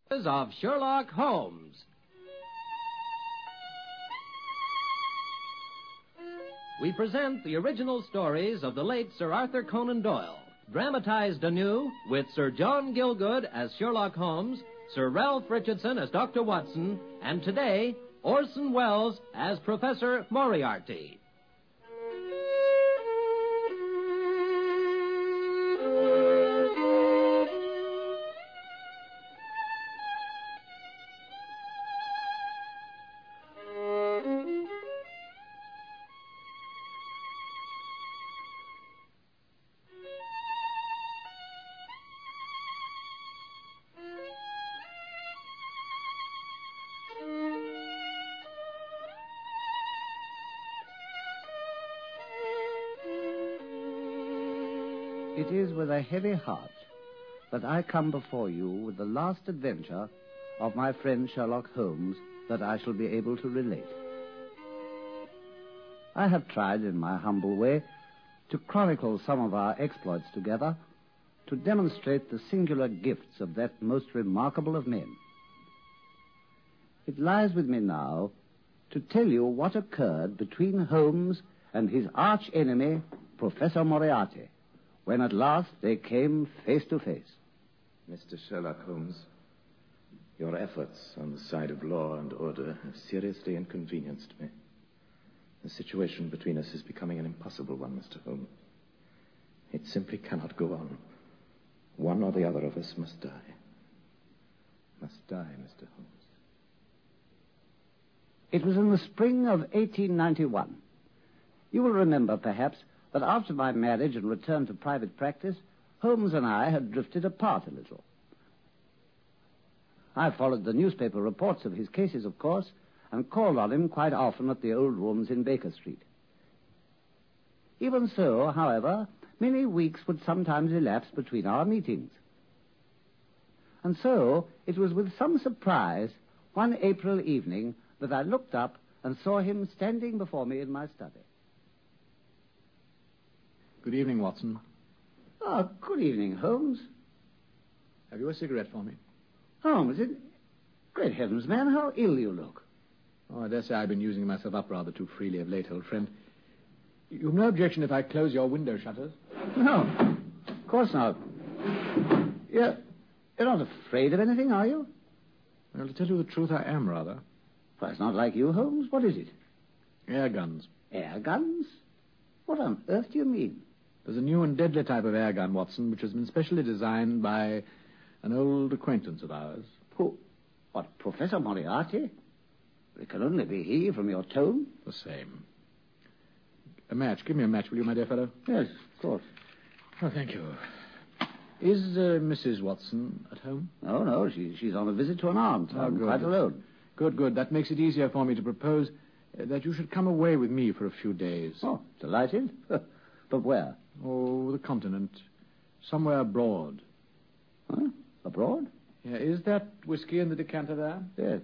Of Sherlock Holmes. We present the original stories of the late Sir Arthur Conan Doyle, dramatized anew with Sir John Gielgud as Sherlock Holmes, Sir Ralph Richardson as Dr. Watson, and today, Orson Welles as Professor Moriarty. It is with a heavy heart that I come before you with the last adventure of my friend Sherlock Holmes that I shall be able to relate. I have tried, in my humble way, to chronicle some of our exploits together, to demonstrate the singular gifts of that most remarkable of men. It lies with me now to tell you what occurred between Holmes and his arch-enemy, Professor Moriarty, when at last they came face to face. Mr. Sherlock Holmes, your efforts on the side of law and order have seriously inconvenienced me. The situation between us is becoming an impossible one, Mr. Holmes. It simply cannot go on. One or the other of us must die. Must die, Mr. Holmes. It was in the spring of 1891. You will remember, perhaps, that after my marriage and return to private practice, Holmes and I had drifted apart a little. I followed the newspaper reports of his cases, of course, and called on him quite often at the old rooms in Baker Street. Even so, however, many weeks would sometimes elapse between our meetings. And so, it was with some surprise, one April evening, that I looked up and saw him standing before me in my study. Good evening, Watson. Oh, good evening, Holmes. Have you a cigarette for me? Holmes, great heavens, man, how ill you look. Oh, I dare say I've been using myself up rather too freely of late, old friend. You've no objection if I close your window shutters? No, of course not. You're not afraid of anything, are you? Well, to tell you the truth, I am rather. Well, it's not like you, Holmes. What is it? Air guns. Air guns? What on earth do you mean? There's a new and deadly type of air gun, Watson, which has been specially designed by an old acquaintance of ours. Who? What, Professor Moriarty? It can only be he from your tone. The same. A match. Give me a match, will you, my dear fellow? Yes, of course. Oh, thank you. Is Mrs. Watson at home? No, she's on a visit to an aunt. Oh, I'm good. quite alone. Good. That makes it easier for me to propose that you should come away with me for a few days. Oh, delighted. But where? Oh, the continent. Somewhere abroad. Huh? Abroad? Yeah, is that whiskey in the decanter there? Yes.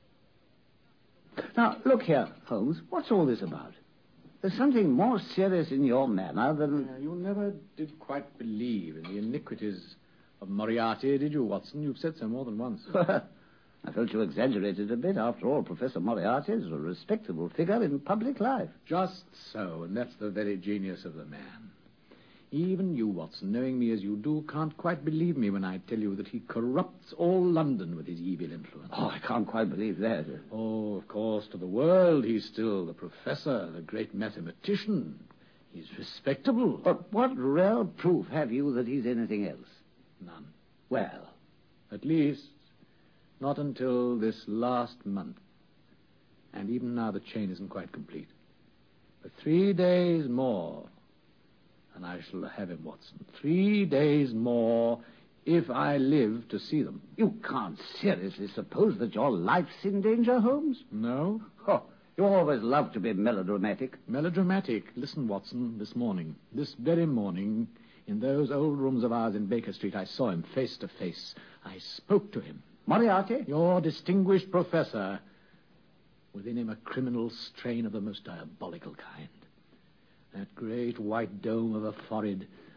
Now, look here, Holmes. What's all this about? There's something more serious in your manner than... You never did quite believe in the iniquities of Moriarty, did you, Watson? You've said so more than once. I felt you exaggerated a bit. After all, Professor Moriarty is a respectable figure in public life. Just so, and that's the very genius of the man. Even you, Watson, knowing me as you do, can't quite believe me when I tell you that he corrupts all London with his evil influence. Oh, I can't quite believe that. Oh, of course, to the world, he's still the professor, the great mathematician. He's respectable. But what real proof have you that he's anything else? None. Well, at least, not until this last month. And even now the chain isn't quite complete. For 3 days more, and I shall have him, Watson. 3 days more, if I live to see them. You can't seriously suppose that your life's in danger, Holmes? No? Oh, you always love to be melodramatic. Melodramatic? Listen, Watson, this very morning, in those old rooms of ours in Baker Street, I saw him face to face. I spoke to him. Moriarty? Your distinguished professor. Within him a criminal strain of the most diabolical kind. That great white dome of a forehead,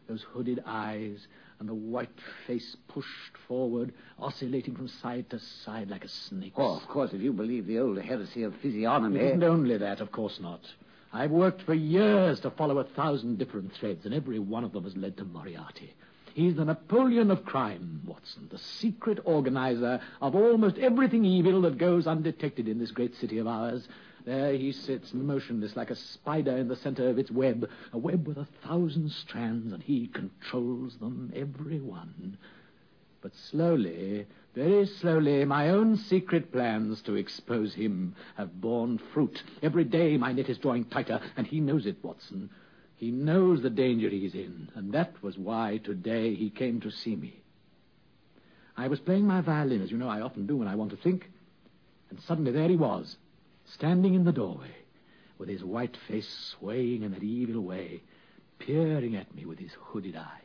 those hooded eyes, and the white face pushed forward, oscillating from side to side like a snake's. Oh, of course, if you believe the old heresy of physiognomy... It isn't only that, of course not. I've worked for years to follow 1,000 different threads, and every one of them has led to Moriarty. He's the Napoleon of crime, Watson, the secret organizer of almost everything evil that goes undetected in this great city of ours. There he sits, motionless like a spider in the center of its web, a web with 1,000 strands, and he controls them, every one. But slowly, very slowly, my own secret plans to expose him have borne fruit. Every day my net is drawing tighter, and he knows it, Watson. He knows the danger he's in, and that was why today he came to see me. I was playing my violin, as you know I often do when I want to think, and suddenly there he was, standing in the doorway, with his white face swaying in that evil way, peering at me with his hooded eyes.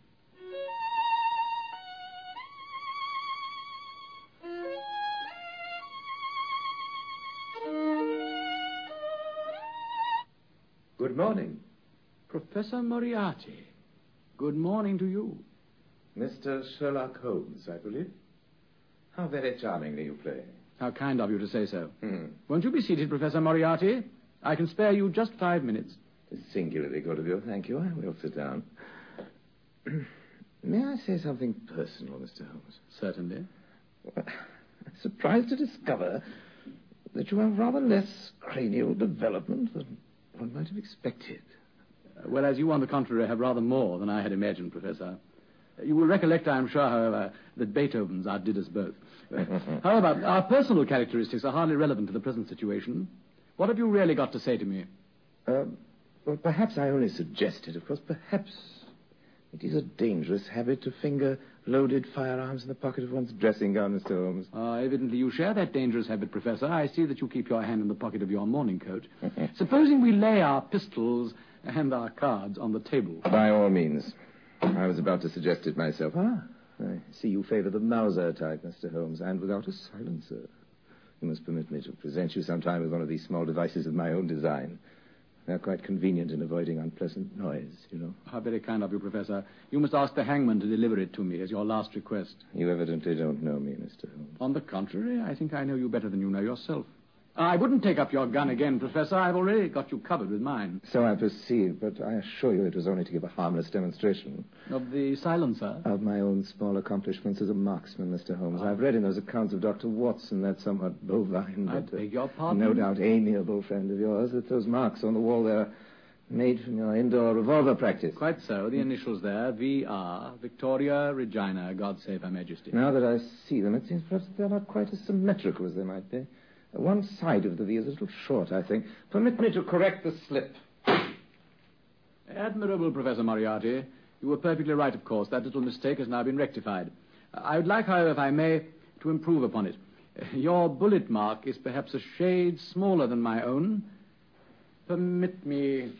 Good morning. Professor Moriarty, good morning to you. Mr. Sherlock Holmes, I believe. How very charmingly you play. How kind of you to say so. Won't you be seated, Professor Moriarty? I can spare you just 5 minutes. It's singularly good of you. Thank you. I will sit down. May I say something personal, Mr. Holmes? Certainly. Well, I'm surprised to discover that you have rather less cranial development than one might have expected. Well, as you, on the contrary, have rather more than I had imagined, Professor. You will recollect, I am sure, however, that Beethoven's outdid us both. However, our personal characteristics are hardly relevant to the present situation. What have you really got to say to me? Well, perhaps I only suggested, of course, perhaps it is a dangerous habit to finger loaded firearms in the pocket of one's dressing gown, Mr. Holmes. Evidently you share that dangerous habit, Professor. I see that you keep your hand in the pocket of your morning coat. Supposing we lay our pistols and our cards on the table. By all means. I was about to suggest it myself. I see you favor the Mauser type, Mr. Holmes, and without a silencer. You must permit me to present you sometime with one of these small devices of my own design. They're quite convenient in avoiding unpleasant noise, you know. How very kind of you, Professor. You must ask the hangman to deliver it to me as your last request. You evidently don't know me, Mr. Holmes. On the contrary, I think I know you better than you know yourself. I wouldn't take up your gun again, Professor. I've already got you covered with mine. So I perceive, but I assure you it was only to give a harmless demonstration. Of the silencer? Of my own small accomplishments as a marksman, Mr. Holmes. I've read in those accounts of Dr. Watson, that somewhat bovine, I beg your pardon? no doubt amiable friend of yours, that those marks on the wall there are made from your indoor revolver practice. Quite so. The initials there, V.R., Victoria Regina, God save Her Majesty. Now that I see them, it seems perhaps they're not quite as symmetrical as they might be. One side of the V is a little short, I think. Permit me to correct the slip. Admirable, Professor Moriarty. You were perfectly right, of course. That little mistake has now been rectified. I would like, however, if I may, to improve upon it. Your bullet mark is perhaps a shade smaller than my own. Permit me...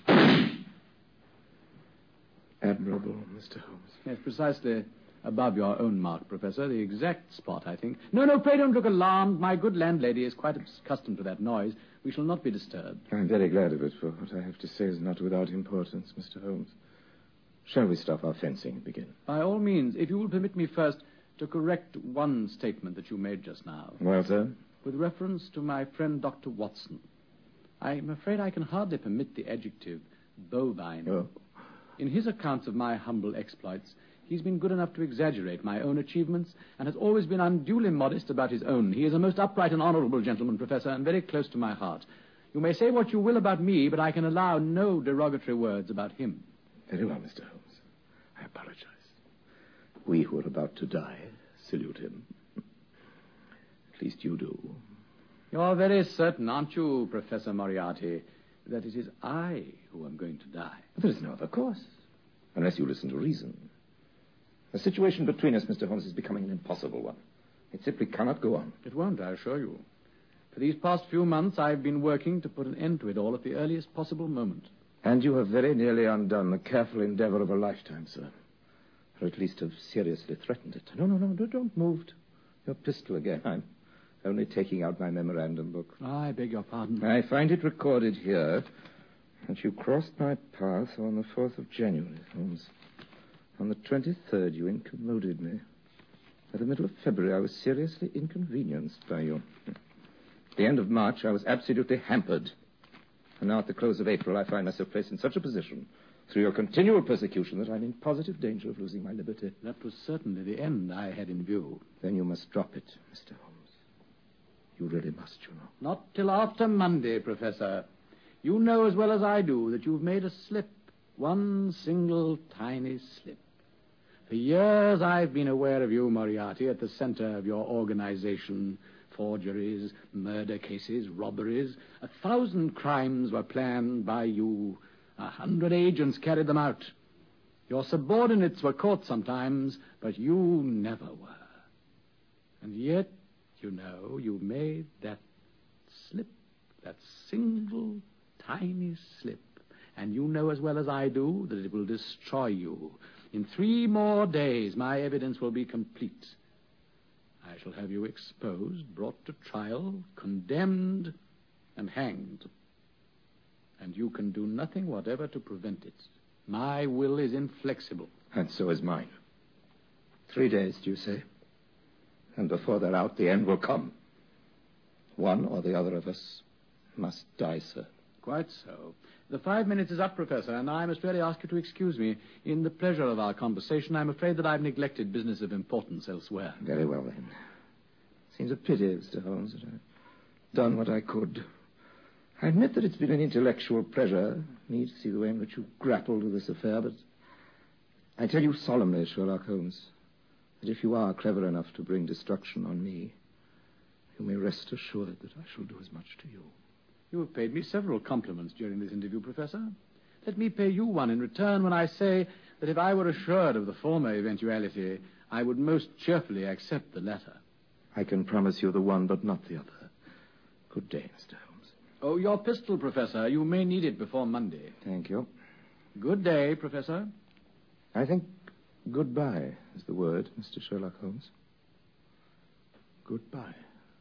Admirable, Mr. Holmes. Yes, precisely above your own mark, Professor. The exact spot, I think. No, pray don't look alarmed. My good landlady is quite accustomed to that noise. We shall not be disturbed. I'm very glad of it, for what I have to say is not without importance, Mr. Holmes. Shall we stop our fencing and begin? By all means, if you will permit me first to correct one statement that you made just now. Well, sir? With reference to my friend Dr. Watson. I'm afraid I can hardly permit the adjective bovine. Oh. In his accounts of my humble exploits, he's been good enough to exaggerate my own achievements and has always been unduly modest about his own. He is a most upright and honorable gentleman, Professor, and very close to my heart. You may say what you will about me, but I can allow no derogatory words about him. Very well, Mr. Holmes. I apologize. We who are about to die salute him. At least you do. You're very certain, aren't you, Professor Moriarty, that it is I who am going to die? There is no other course, unless you listen to reason. The situation between us, Mr. Holmes, is becoming an impossible one. It simply cannot go on. It won't, I assure you. For these past few months, I've been working to put an end to it all at the earliest possible moment. And you have very nearly undone the careful endeavor of a lifetime, sir. Or at least have seriously threatened it. No, don't move. Your pistol again. I'm only taking out my memorandum book. I beg your pardon. I find it recorded here that you crossed my path on the 4th of January, Holmes. On the 23rd, you incommoded me. By the middle of February, I was seriously inconvenienced by you. At the end of March, I was absolutely hampered. And now, at the close of April, I find myself placed in such a position through your continual persecution that I'm in positive danger of losing my liberty. That was certainly the end I had in view. Then you must drop it, Mr. Holmes. You really must, you know. Not till after Monday, Professor. You know as well as I do that you've made a slip. One single tiny slip. For years I've been aware of you, Moriarty, at the center of your organization. Forgeries, murder cases, robberies. 1,000 crimes were planned by you. 100 agents carried them out. Your subordinates were caught sometimes, but you never were. And yet, you know, you made that slip, that single tiny slip. And you know as well as I do that it will destroy you. In 3 more days, my evidence will be complete. I shall have you exposed, brought to trial, condemned, and hanged. And you can do nothing whatever to prevent it. My will is inflexible. And so is mine. 3 days, do you say? And before they're out, the end will come. One or the other of us must die, sir. Quite so. The 5 minutes is up, Professor, and I must really ask you to excuse me. In the pleasure of our conversation, I'm afraid that I've neglected business of importance elsewhere. Very well, then. Seems a pity, Mr. Holmes, that I've done what I could. I admit that it's been an intellectual pleasure, me to see the way in which you grappled with this affair, but I tell you solemnly, Sherlock Holmes, that if you are clever enough to bring destruction on me, you may rest assured that I shall do as much to you. You have paid me several compliments during this interview, Professor. Let me pay you one in return when I say that if I were assured of the former eventuality, I would most cheerfully accept the latter. I can promise you the one, but not the other. Good day, Mr. Holmes. Oh, your pistol, Professor. You may need it before Monday. Thank you. Good day, Professor. I think goodbye is the word, Mr. Sherlock Holmes. Goodbye.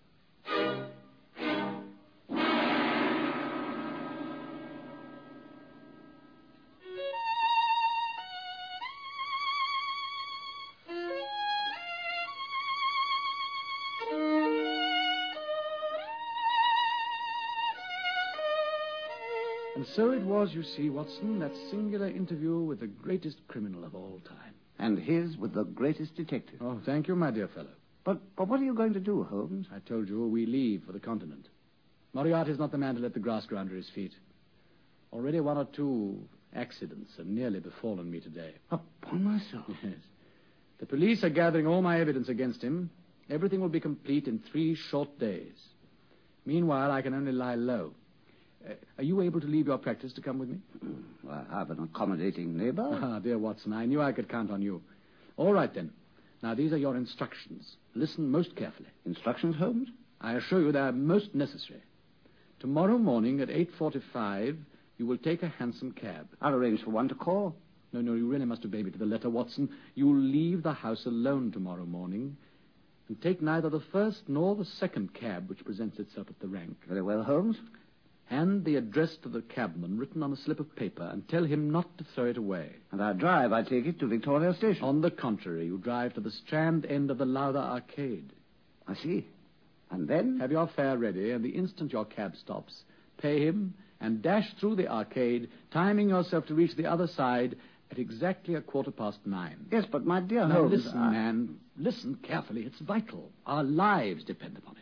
And so it was, you see, Watson, that singular interview with the greatest criminal of all time. And his with the greatest detective. Oh, thank you, my dear fellow. But what are you going to do, Holmes? I told you we leave for the continent. Moriarty's not the man to let the grass grow under his feet. Already 1 or 2 accidents have nearly befallen me today. Upon myself. Yes. The police are gathering all my evidence against him. Everything will be complete in 3 short days. Meanwhile, I can only lie low. Are you able to leave your practice to come with me? Well, I have an accommodating neighbor. Ah, dear Watson, I knew I could count on you. All right, then. Now, these are your instructions. Listen most carefully. Instructions, Holmes? I assure you they are most necessary. Tomorrow morning at 8:45, you will take a hansom cab. I'll arrange for one to call. No, you really must obey me to the letter, Watson. You'll leave the house alone tomorrow morning and take neither the first nor the second cab which presents itself at the rank. Very well, Holmes. Hand the address to the cabman written on a slip of paper and tell him not to throw it away. And I drive, I take it, to Victoria Station. On the contrary, you drive to the Strand end of the Lowther Arcade. I see. And then? Have your fare ready, and the instant your cab stops, pay him and dash through the arcade, timing yourself to reach the other side at exactly 9:15. Yes, but my dear Now, Holmes... listen, man. Listen carefully. It's vital. Our lives depend upon it.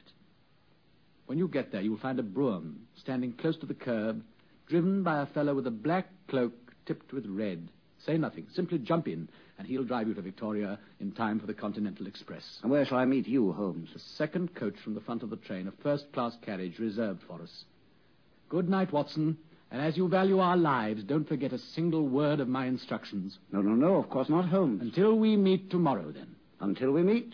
When you get there, you'll find a brougham standing close to the curb, driven by a fellow with a black cloak tipped with red. Say nothing. Simply jump in, and he'll drive you to Victoria in time for the Continental Express. And where shall I meet you, Holmes? The second coach from the front of the train, a first-class carriage reserved for us. Good night, Watson. And as you value our lives, don't forget a single word of my instructions. No, of course not, Holmes. Until we meet tomorrow, then. Until we meet.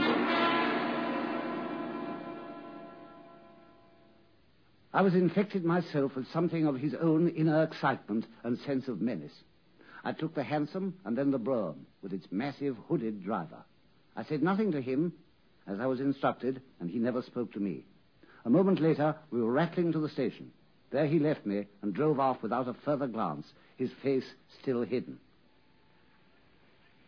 I was infected myself with something of his own inner excitement and sense of menace. I took the hansom and then the brougham with its massive hooded driver. I said nothing to him, as I was instructed, and he never spoke to me. A moment later, we were rattling to the station. There he left me and drove off without a further glance, his face still hidden.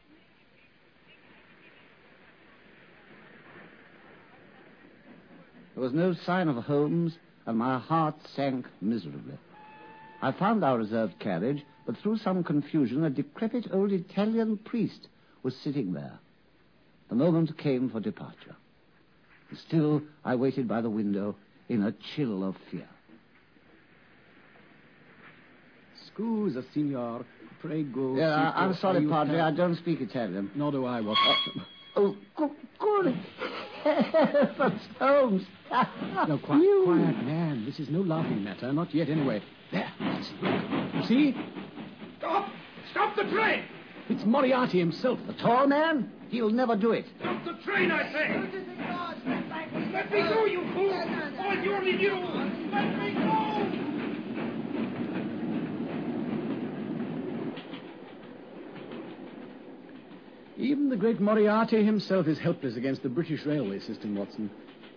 There was no sign of Holmes, and my heart sank miserably. I found our reserved carriage, but through some confusion, a decrepit old Italian priest was sitting there. The moment came for departure. Still, I waited by the window in a chill of fear. Scusa, signor. Prego. Yeah, I'm sorry, Padre. aiuta- I don't speak Italian. Nor do I, Watson. Oh, good heavens, Holmes. No, quiet, man. This is no laughing matter. Not yet, anyway. There, Watson. You see? Stop! Stop the train! It's Moriarty himself. The tall man? He'll never do it. Stop the train, I say! Let me go, you fool! All you only knew! Let me go! Even the great Moriarty himself is helpless against the British railway system, Watson.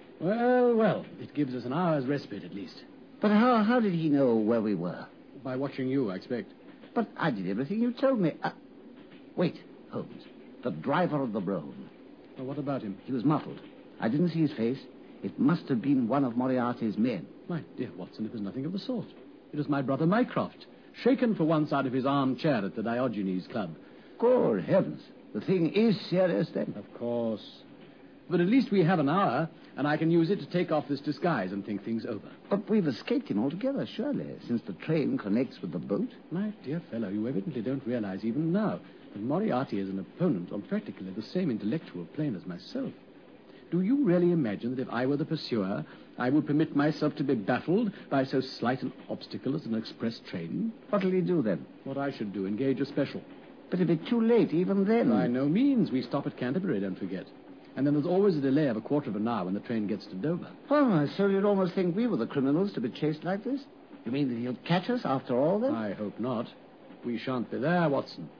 Well, it gives us an hour's respite at least. But how did he know where we were? By watching you, I expect. But I did everything you told me. Wait, Holmes. The driver of the brougham. Well, what about him? He was muffled. I didn't see his face. It must have been one of Moriarty's men. My dear Watson, it was nothing of the sort. It was my brother Mycroft, shaken for once out of his armchair at the Diogenes Club. Good heavens. The thing is serious, then. Of course. But at least we have an hour, and I can use it to take off this disguise and think things over. But we've escaped him altogether, surely, since the train connects with the boat. My dear fellow, you evidently don't realize even now that Moriarty is an opponent on practically the same intellectual plane as myself. Do you really imagine that if I were the pursuer, I would permit myself to be baffled by so slight an obstacle as an express train? What'll he do, then? What I should do, engage a special. But it'll be too late even then. By no means. We stop at Canterbury, don't forget. And then there's always a delay of a quarter of an hour when the train gets to Dover. Oh, so you'd almost think we were the criminals to be chased like this? You mean that he'll catch us after all, then? I hope not. We shan't be there, Watson.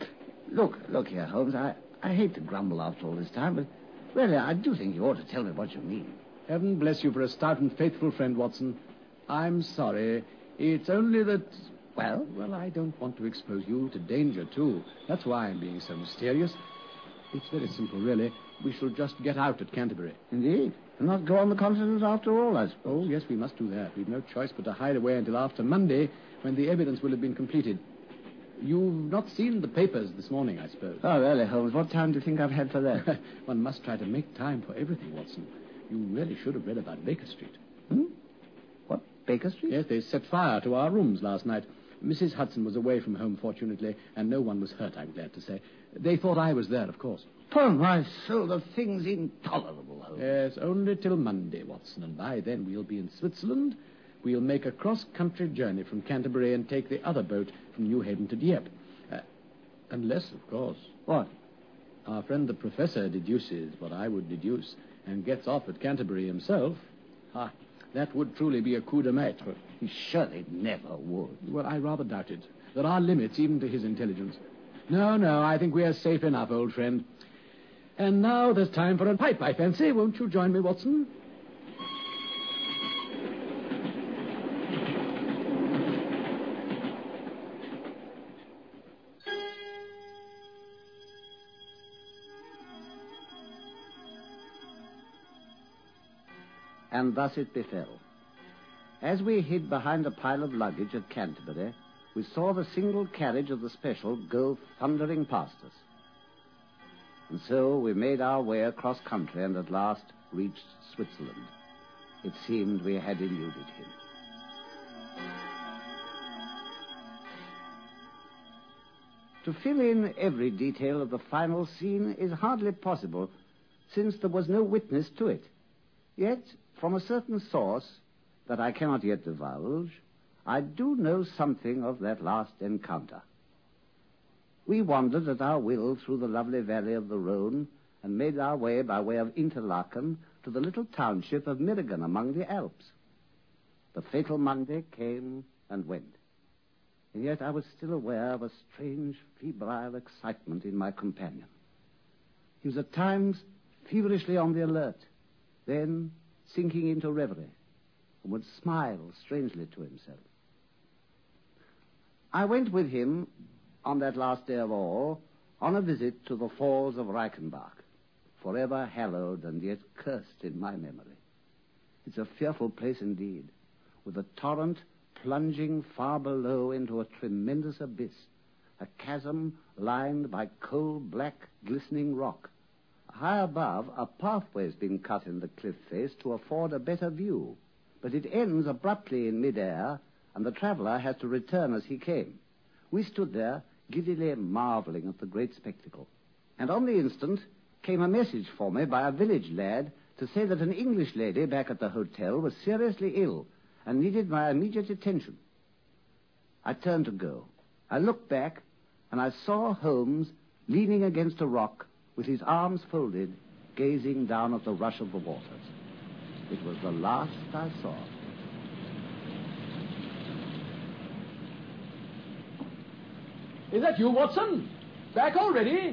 Look here, Holmes. I hate to grumble after all this time, but really, I do think you ought to tell me what you mean. Heaven bless you for a stout and faithful friend, Watson. I'm sorry. It's only that... Well, I don't want to expose you to danger, too. That's why I'm being so mysterious. It's very simple, really. We shall just get out at Canterbury. Indeed. And not go on the continent after all, I suppose. Oh, yes, we must do that. We've no choice but to hide away until after Monday, when the evidence will have been completed. You've not seen the papers this morning, I suppose. Oh, really, Holmes? What time do you think I've had for that? One must try to make time for everything, Watson. You really should have read about Baker Street. What, Baker Street? Yes, they set fire to our rooms last night. Mrs. Hudson was away from home, fortunately, and no one was hurt, I'm glad to say. They thought I was there, of course. Upon my soul, the thing's intolerable, Holmes. Yes, only till Monday, Watson, and by then we'll be in Switzerland. We'll make a cross-country journey from Canterbury and take the other boat from New Haven to Dieppe. Unless, of course... What? Our friend the professor deduces what I would deduce and gets off at Canterbury himself. That would truly be a coup de maître. He surely never would. Well, I rather doubt it. There are limits even to his intelligence. No, I think we are safe enough, old friend. And now there's time for a pipe, I fancy. Won't you join me, Watson? And thus it befell. As we hid behind a pile of luggage at Canterbury, we saw the single carriage of the special go thundering past us. And so we made our way across country and at last reached Switzerland. It seemed we had eluded him. To fill in every detail of the final scene is hardly possible, since there was no witness to it. Yet, from a certain source that I cannot yet divulge, I do know something of that last encounter. We wandered at our will through the lovely valley of the Rhone and made our way by way of Interlaken to the little township of Mirrigan among the Alps. The fatal Monday came and went, and yet I was still aware of a strange, febrile excitement in my companion. He was at times feverishly on the alert, then sinking into reverie, and would smile strangely to himself. I went with him, on that last day of all, on a visit to the falls of Reichenbach, forever hallowed and yet cursed in my memory. It's a fearful place indeed, with a torrent plunging far below into a tremendous abyss, a chasm lined by coal-black, glistening rock. High above, a pathway's been cut in the cliff face to afford a better view, but it ends abruptly in mid-air, and the traveler has to return as he came. We stood there, giddily marveling at the great spectacle. And on the instant came a message for me by a village lad to say that an English lady back at the hotel was seriously ill and needed my immediate attention. I turned to go. I looked back, and I saw Holmes leaning against a rock with his arms folded, gazing down at the rush of the waters. It was the last I saw. Is that you, Watson? Back already?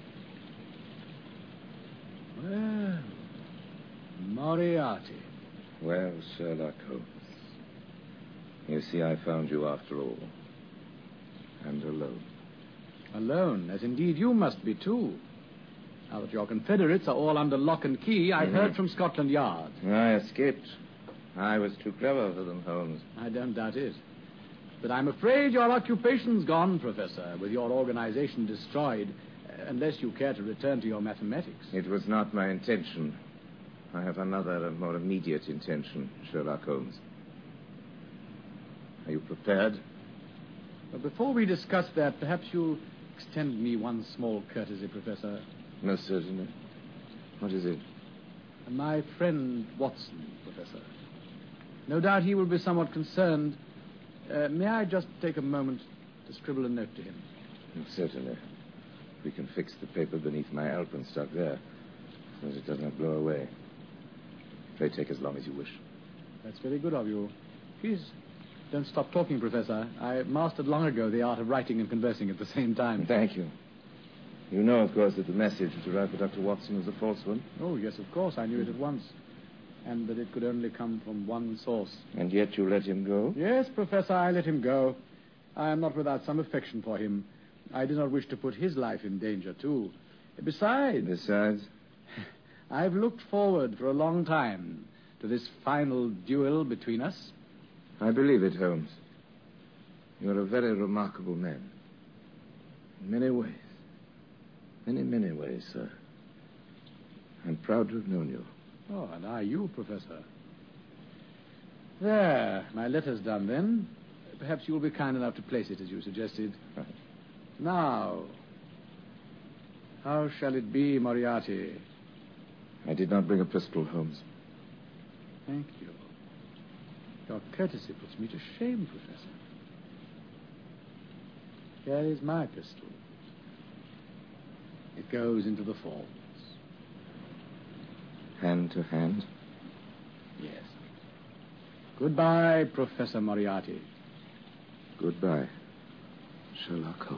Well, Moriarty. Well, Sherlock Holmes, you see, I found you after all. And alone. Alone, as indeed you must be, too. Now that your Confederates are all under lock and key, I heard from Scotland Yard. I escaped. I was too clever for them, Holmes. I don't doubt it. But I'm afraid your occupation's gone, Professor, with your organization destroyed, unless you care to return to your mathematics. It was not my intention. I have another and more immediate intention, Sherlock Holmes. Are you prepared? But before we discuss that, perhaps you'll extend me one small courtesy, Professor. Most certainly. What is it? My friend Watson, Professor. No doubt he will be somewhat concerned. May I just take a moment to scribble a note to him? Certainly. We can fix the paper beneath my alpenstock there, so that it does not blow away. Pray take as long as you wish. That's very good of you. Please don't stop talking, Professor. I mastered long ago the art of writing and conversing at the same time. Thank you. You know, of course, that the message which arrived for Dr. Watson was a false one? Oh, yes, of course. I knew it at once. And that it could only come from one source. And yet you let him go? Yes, Professor, I let him go. I am not without some affection for him. I did not wish to put his life in danger, too. Besides? I've looked forward for a long time to this final duel between us. I believe it, Holmes. You're a very remarkable man. In many ways. Many ways, sir. I'm proud to have known you. Oh, and are you, Professor? There, my letter's done, then. Perhaps you'll be kind enough to place it as you suggested. Right. Now, how shall it be, Moriarty? I did not bring a pistol, Holmes. Thank you. Your courtesy puts me to shame, Professor. Here is my pistol. It goes into the falls. Hand to hand? Yes. Goodbye, Professor Moriarty. Goodbye, Sherlock Holmes.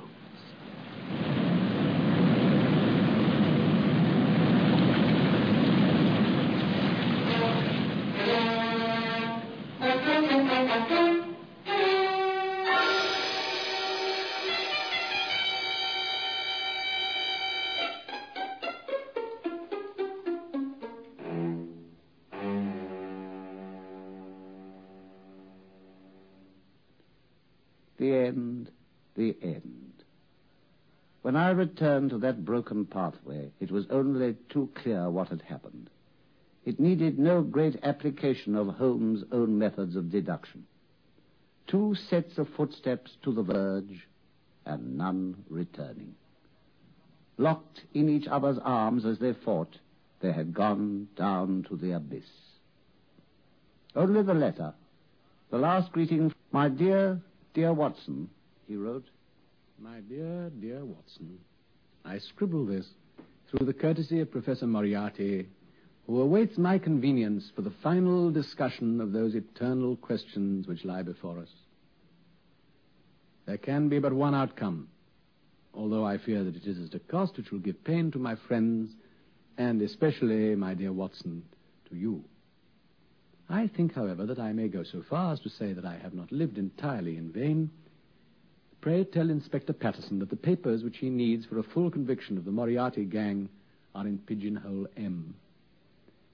The end. When I returned to that broken pathway, it was only too clear what had happened. It needed no great application of Holmes' own methods of deduction. 2 sets of footsteps to the verge, and none returning. Locked in each other's arms as they fought, they had gone down to the abyss. Only the letter, the last greeting, "My dear Watson," he wrote. My dear Watson, I scribble this through the courtesy of Professor Moriarty, who awaits my convenience for the final discussion of those eternal questions which lie before us. There can be but one outcome, although I fear that it is at a cost which will give pain to my friends, and especially, my dear Watson, to you. I think, however, that I may go so far as to say that I have not lived entirely in vain. Pray tell Inspector Patterson that the papers which he needs for a full conviction of the Moriarty gang are in Pigeonhole M.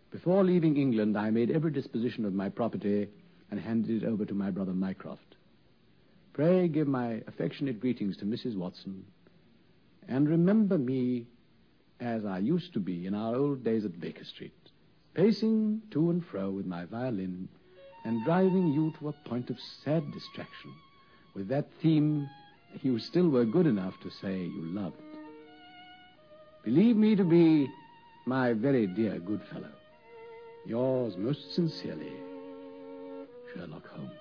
Before leaving England, I made every disposition of my property and handed it over to my brother Mycroft. Pray give my affectionate greetings to Mrs. Watson, and remember me as I used to be in our old days at Baker Street, pacing to and fro with my violin and driving you to a point of sad distraction with that theme you still were good enough to say you loved. Believe me to be, my very dear good fellow, yours most sincerely, Sherlock Holmes.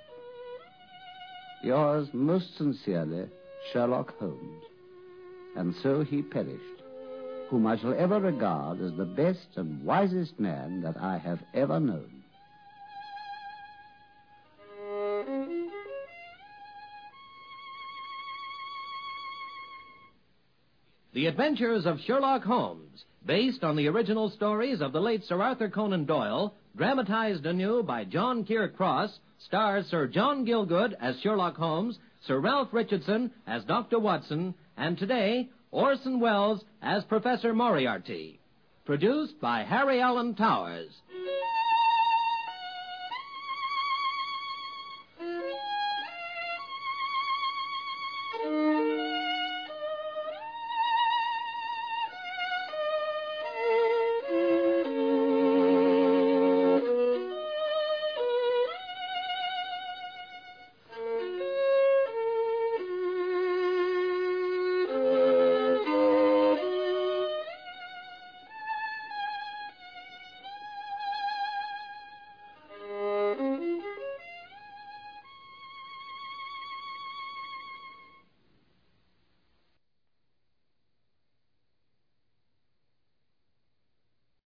Yours most sincerely, Sherlock Holmes. And so he perished, whom I shall ever regard as the best and wisest man that I have ever known. The Adventures of Sherlock Holmes, based on the original stories of the late Sir Arthur Conan Doyle, dramatized anew by John Keir Cross, stars Sir John Gielgud as Sherlock Holmes, Sir Ralph Richardson as Dr. Watson, and today, Orson Welles as Professor Moriarty. Produced by Harry Allen Towers.